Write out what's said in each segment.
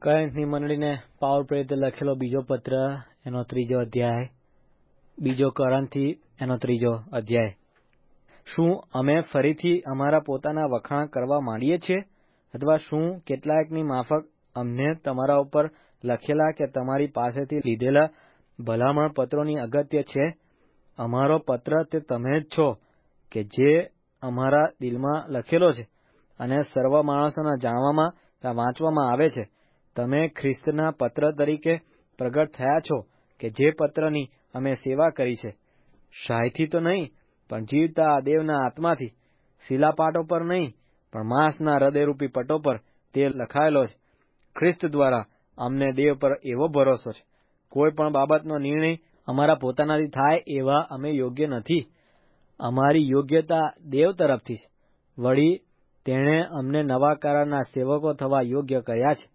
કરંટની મંડળીને પાઉલ પ્રેરિત લખેલો બીજો પત્ર એનો 3 અધ્યાય, બીજો કરંટથી એનો 3 અધ્યાય. શું અમે ફરીથી અમારા પોતાના વખાણ કરવા માંડીએ છીએ, અથવા શું કેટલાકની માફક અમને તમારા ઉપર લખેલા કે તમારી પાસેથી લીધેલા ભલામણ પત્રોની અગત્ય છે? અમારો પત્ર તે તમે જ છો કે જે અમારા દિલમાં લખેલો છે અને સર્વ માણસોના જાણવામાં વાંચવામાં આવે છે. તમે ખ્રિસ્તના પત્ર તરીકે પ્રગટ થયા છો કે જે પત્રની અમે સેવા કરી છે, શાહીથી તો નહીં પણ જીવતા દેવના આત્માથી, શિલાપાટો પર નહીં પણ માંસના હૃદયરૂપી પટો પર તે લખાયેલો છે. ખ્રિસ્ત દ્વારા અમને દેવ પર એવો ભરોસો છે. કોઈ પણ બાબતનો નિર્ણય અમારા પોતાનાથી થાય એવા અમે યોગ્ય નથી. અમારી યોગ્યતા દેવ તરફથી છે. વળી તેણે અમને નવા કરારના સેવકો થવા યોગ્ય કર્યા છે.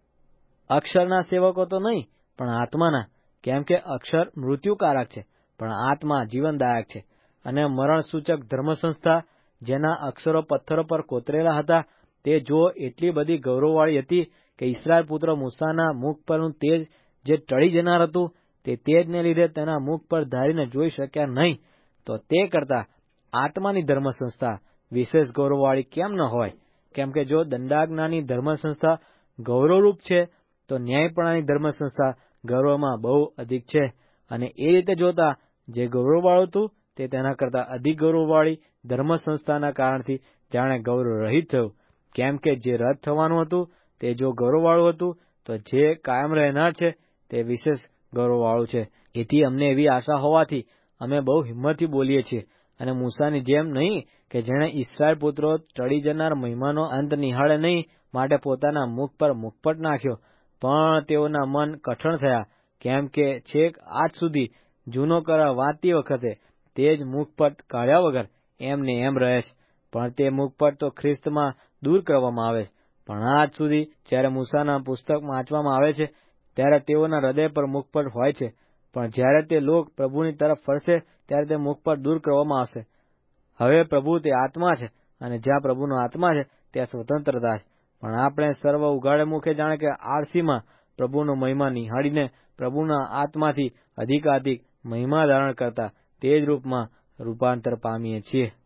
અક્ષરના સેવકો તો નહીં પણ આત્માના, કેમ કે અક્ષર મૃત્યુકારક છે પણ આત્મા જીવનદાયક છે. અને મરણસૂચક ધર્મસંસ્થા જેના અક્ષરો પથ્થરો પર કોતરેલા હતા તે જો એટલી બધી ગૌરવવાળી હતી કે ઇસ્રાયેલ પુત્ર મૂસાના મુખ પરનું તેજ જે ટળી જનાર હતું તે તેજને લીધે તેના મુખ પર ધારીને જોઈ શક્યા નહીં, તો તે કરતાં આત્માની ધર્મસંસ્થા વિશેષ ગૌરવવાળી કેમ ન હોય? કેમ કે જો દંડાજ્ઞાની ધર્મસંસ્થા ગૌરવરૂપ છે તો ન્યાયપણાની ધર્મસંસ્થા ગૌરવમાં બહુ અધિક છે. અને એ રીતે જોતા જે ગૌરવવાળું હતું તે તેના કરતાં અધિક ગૌરવવાળી ધર્મસંસ્થાના કારણથી જાણે ગૌરવ રહિત થયું. કેમ કે જે રદ થવાનું હતું તે જો ગૌરવવાળું હતું તો જે કાયમ રહેનાર છે તે વિશેષ ગૌરવવાળું છે. એથી અમને એવી આશા હોવાથી અમે બહુ હિંમતથી બોલીએ છીએ, અને મૂસાની જેમ નહીં કે જેણે ઇસ્રાયેલ પુત્રો ટળી જનાર મહિમાનો અંત નિહાળે નહીં માટે પોતાના મુખ પર મુકપટ નાખ્યો, પણ તેઓના મન કઠણ થયા. કેમ કે છેક આજ સુધી જૂનો કરાર વાંચતી વખતે તે જ મુખપટ કાઢ્યા વગર એમને એમ રહે છે. પણ તે મુખપટ તો ખ્રિસ્તમાં દૂર કરવામાં આવે છે. પણ આજ સુધી જ્યારે મૂસાના પુસ્તક વાંચવામાં આવે છે ત્યારે તેઓના હૃદય પર મુખપટ હોય છે. પણ જ્યારે તે લોક પ્રભુની તરફ ફરશે ત્યારે તે મુખપટ દૂર કરવામાં આવશે. હવે પ્રભુ તે આત્મા છે, અને જ્યાં પ્રભુનો આત્મા છે ત્યાં સ્વતંત્રતા છે. પણ આપણે સર્વ ઉઘાડે મુખે જાણે કે આળસીમાં પ્રભુનો મહિમા નિહાળીને પ્રભુના આત્માથી અધિકાધિક મહિમા ધારણ કરતા તે જ રૂપમાં રૂપાંતર પામીએ છીએ.